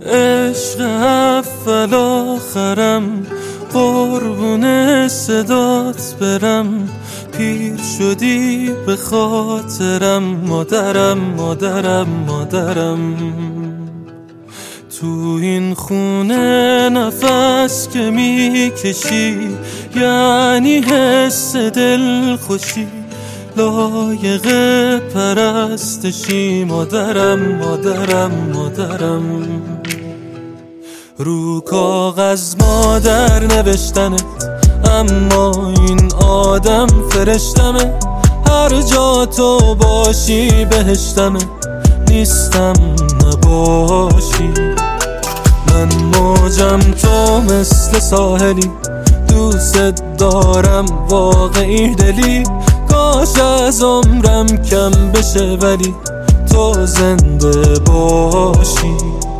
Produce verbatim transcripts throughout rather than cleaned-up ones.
عشق اول آخرم، قربون صدات برم. پیر شدی به خاطرم، مادرم مادرم مادرم. تو این خونه نفس که میکشی یعنی حس دل خوشی، لایق پرستشی. مادرم مادرم مادرم. رو کاغذ مادر نوشتنت، اما این آدم فرشتمه. هر جا تو باشی بهشتمه، نیستم نباشی. من موجم تو مثل ساحلی، دوست دارم واقعی دلی. کاش از عمرم کم بشه ولی تو زنده باشی.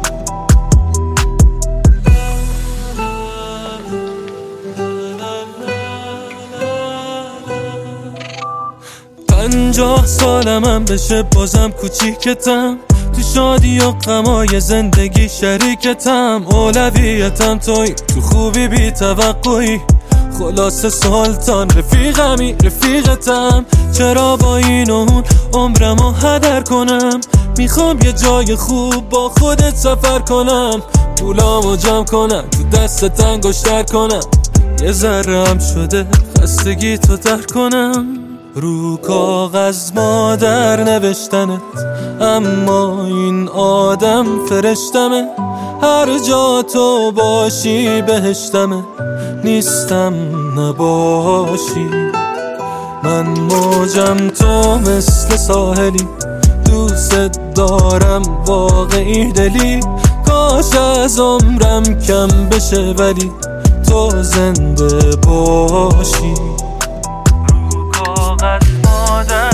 پنجاه سالمم بشه بازم کوچیکتم، تو شادی و غمای زندگی شریکتم. اولویتم توی، تو خوبی بی توقعی. خلاص سلطان رفیقمی رفیقتم. چرا با این و اون عمرمو هدر کنم؟ میخوام یه جای خوب با خودت سفر کنم. پولامو جمع کنم، تو دستت انگشتر کنم. یه ذره هم شده خستگی تو در کنم. رو کاغذ مادر نوشتنت، اما این آدم فرشتمه. هر جا تو باشی بهشتمه، نیستم نباشی. من موجم تو مثل ساحلی، دوست دارم واقعی دلی. کاش از عمرم کم بشه ولی تو زنده باشی. رو کاغذ مادر